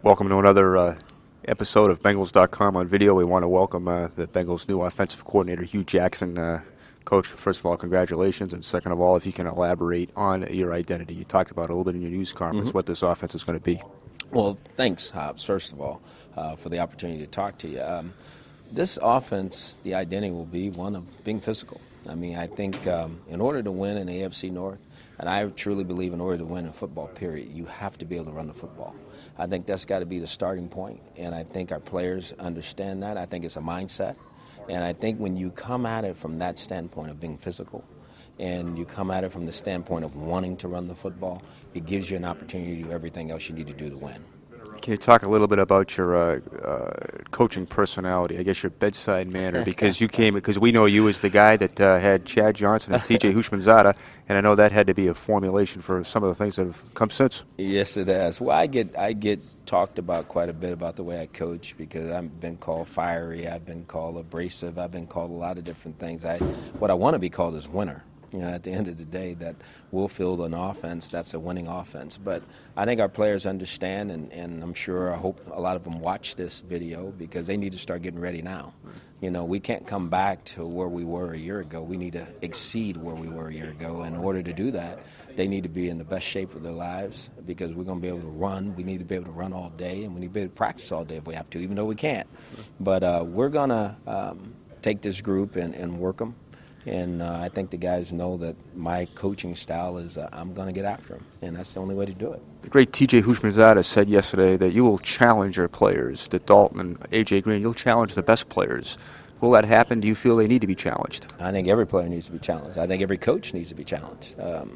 Welcome to another episode of Bengals.com on video. We want to welcome the Bengals' new offensive coordinator, Hue Jackson. Coach, first of all, congratulations. And second of all, if you can elaborate on your identity. You talked about it a little bit in your news conference, what this offense is going to be. Well, thanks, Hobbs, first of all, for the opportunity to talk to you. This offense, the identity will be one of being physical. I mean, I think in order to win in the AFC North, and I truly believe in order to win in football, period, you have to be able to run the football. I think that's got to be the starting point, and I think our players understand that. I think it's a mindset, and I think when you come at it from that standpoint of being physical, and you come at it from the standpoint of wanting to run the football, it gives you an opportunity to do everything else you need to do to win. Can you talk a little bit about your coaching personality, I guess your bedside manner, because we know you as the guy that had Chad Johnson and T.J. Houshmandzadeh, and I know that had to be a formulation for some of the things that have come since. Yes, it has. Well, I get talked about quite a bit about the way I coach because I've been called fiery, I've been called abrasive, I've been called a lot of different things. What I want to be called is winner. You know, at the end of the day, that we'll field an offense that's a winning offense. But I think our players understand, and I hope a lot of them watch this video because they need to start getting ready now. You know, we can't come back to where we were a year ago. We need to exceed where we were a year ago. In order to do that, they need to be in the best shape of their lives because we're going to be able to run. We need to be able to run all day, and we need to be able to practice all day if we have to, even though we can't. But we're going to take this group and work them. And I think the guys know that my coaching style is I'm going to get after them, and that's the only way to do it. The great T.J. Houshmandzadeh said yesterday that you will challenge your players, that Dalton and A.J. Green, you'll challenge the best players. Will that happen? Do you feel they need to be challenged? I think every player needs to be challenged. I think every coach needs to be challenged.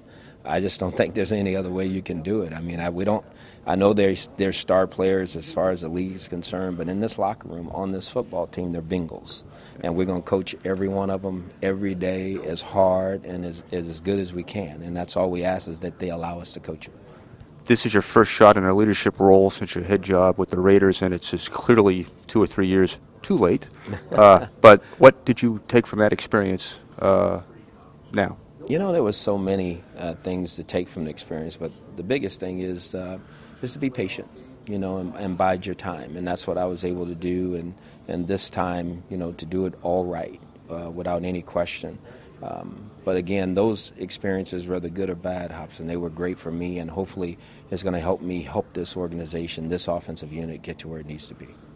I just don't think there's any other way you can do it. I mean, I know there's star players as far as the league is concerned, but in this locker room, on this football team, they're Bengals. And we're going to coach every one of them every day as hard and as good as we can. And that's all we ask is that they allow us to coach them. This is your first shot in a leadership role since your head job with the Raiders, and it's just clearly 2 or 3 years too late. But what did you take from that experience now? You know, there was so many things to take from the experience, but the biggest thing is to be patient, you know, and bide your time. And that's what I was able to do, and this time, you know, to do it all right without any question. But again, those experiences, whether good or bad, Hobson, they were great for me, and hopefully it's going to help me help this organization, this offensive unit, get to where it needs to be.